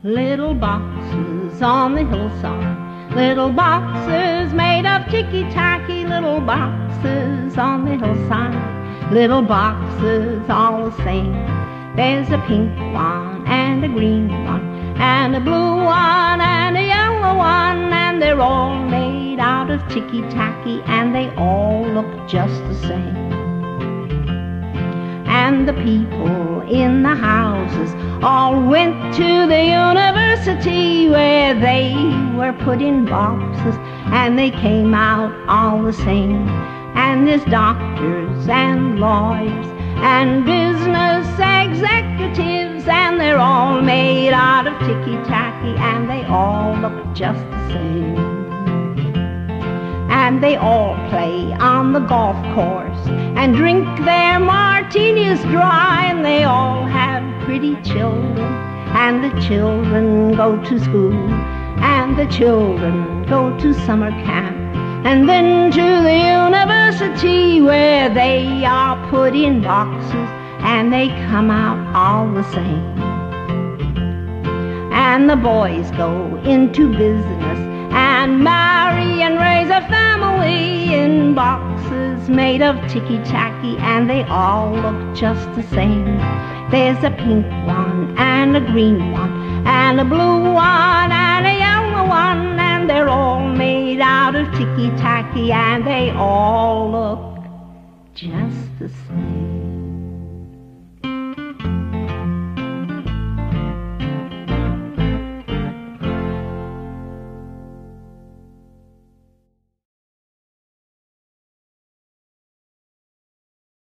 Little boxes on the hillside, little boxes made of ticky-tacky, little boxes on the hillside, little boxes all the same. There's a pink one and a green one and a blue one and a yellow one, and they're all made out of ticky-tacky and they all look just the same. And the people in the houses all went to the university where they were put in boxes and they came out all the same. And there's doctors and lawyers and business executives, and they're all made out of ticky-tacky and they all look just the same. And they all play on the golf course and drink their martinis dry, and they all have pretty children, and the children go to school, and the children go to summer camp, and then to the university where they are put in boxes and they come out all the same. And the boys go into business and marry and raise a family in boxes made of ticky-tacky, and they all look just the same. There's a pink one and a green one and a blue one and a yellow one, and they're all made out of ticky-tacky and they all look just the same.